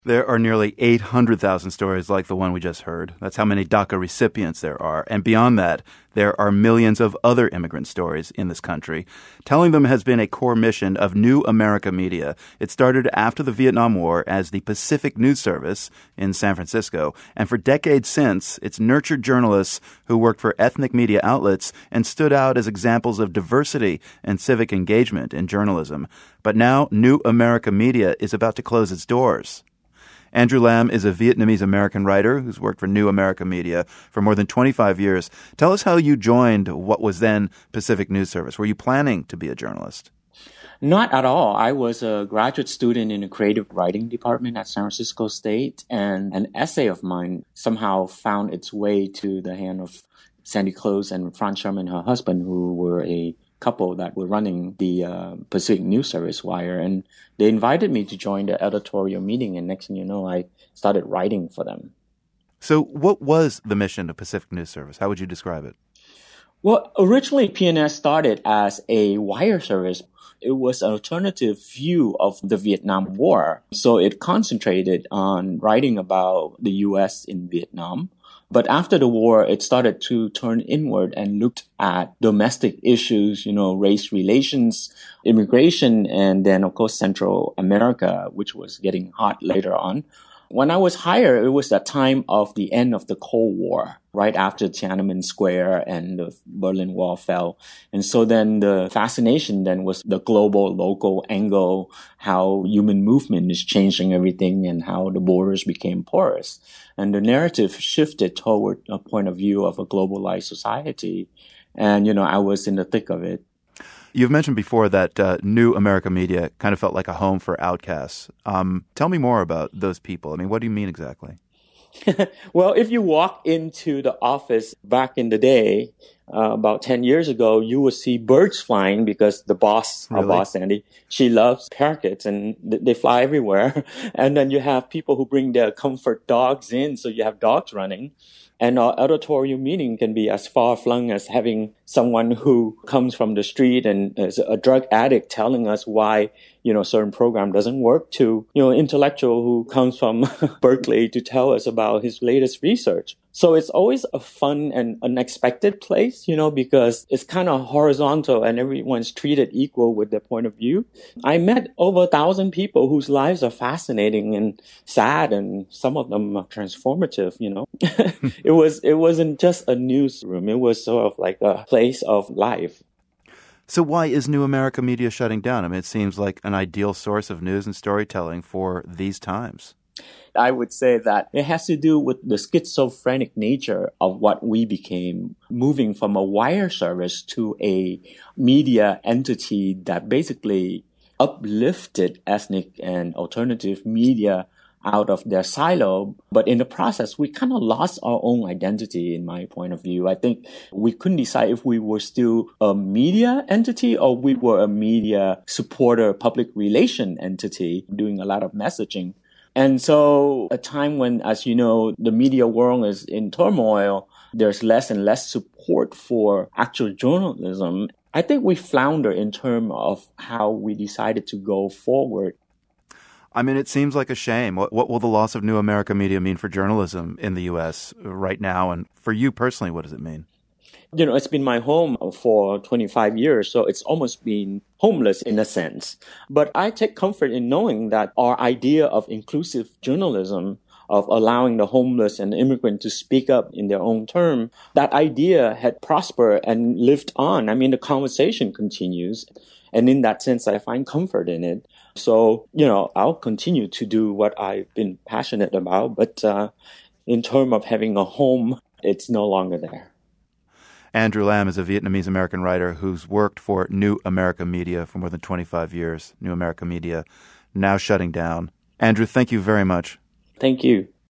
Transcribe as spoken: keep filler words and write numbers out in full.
There are nearly eight hundred thousand stories like the one we just heard. That's how many DACA recipients there are. And beyond that, there are millions of other immigrant stories in this country. Telling them has been a core mission of New America Media. It started after the Vietnam War as the Pacific News Service in San Francisco. And for decades since, it's nurtured journalists who worked for ethnic media outlets and stood out as examples of diversity and civic engagement in journalism. But now New America Media is about to close its doors. Andrew Lam is a Vietnamese-American writer who's worked for New America Media for more than twenty-five years. Tell us how you joined what was then Pacific News Service. Were you planning to be a journalist? Not at all. I was a graduate student in the creative writing department at San Francisco State, and an essay of mine somehow found its way to the hand of Sandy Close and Franz Sherman, her husband, who were a couple that were running the uh, Pacific News Service wire, and they invited me to join the editorial meeting, and next thing you know, I started writing for them. So what was the mission of Pacific News Service? How would you describe it? Well, originally P N S started as a wire service. It was an alternative view of the Vietnam War. So it concentrated on writing about the U S in Vietnam. But after the war, it started to turn inward and looked at domestic issues, you know, race relations, immigration, and then, of course, Central America, which was getting hot later on. When I was hired, it was the time of the end of the Cold War, right after Tiananmen Square and the Berlin Wall fell. And so then the fascination then was the global, local angle, how human movement is changing everything and how the borders became porous. And the narrative shifted toward a point of view of a globalized society. And, you know, I was in the thick of it. You've mentioned before that uh, New America Media kind of felt like a home for outcasts. Um, tell me more about those people. I mean, what do you mean exactly? Well, if you walk into the office back in the day, uh, about ten years ago, you will see birds flying because the boss, Really? our boss, Sandy, she loves parakeets and th- they fly everywhere. And then you have people who bring their comfort dogs in, so you have dogs running. And our editorial meeting can be as far-flung as having someone who comes from the street and is a drug addict telling us why, you know, certain program doesn't work, to, you know, intellectual who comes from Berkeley to tell us about his latest research. So it's always a fun and unexpected place, you know, because it's kind of horizontal and everyone's treated equal with their point of view. I met over a thousand people whose lives are fascinating and sad, and some of them are transformative, you know. It was, it wasn't just a newsroom. It was sort of like a place of life. So why is New America Media shutting down? I mean, it seems like an ideal source of news and storytelling for these times. I would say that it has to do with the schizophrenic nature of what we became, moving from a wire service to a media entity that basically uplifted ethnic and alternative media out of their silo. But in the process, we kind of lost our own identity, in my point of view. I think we couldn't decide if we were still a media entity or we were a media supporter, public relation entity doing a lot of messaging. And so a time when, as you know, the media world is in turmoil, there's less and less support for actual journalism. I think we flounder in terms of how we decided to go forward. I mean, it seems like a shame. What, what will the loss of New America Media mean for journalism in the U S right now? And for you personally, what does it mean? You know, it's been my home for twenty-five years, so it's almost been homeless in a sense. But I take comfort in knowing that our idea of inclusive journalism, of allowing the homeless and the immigrant to speak up in their own term, that idea had prospered and lived on. I mean, the conversation continues. And in that sense, I find comfort in it. So, you know, I'll continue to do what I've been passionate about. But uh, in terms of having a home, it's no longer there. Andrew Lam is a Vietnamese-American writer who's worked for New America Media for more than twenty-five years. New America Media now shutting down. Andrew, thank you very much. Thank you.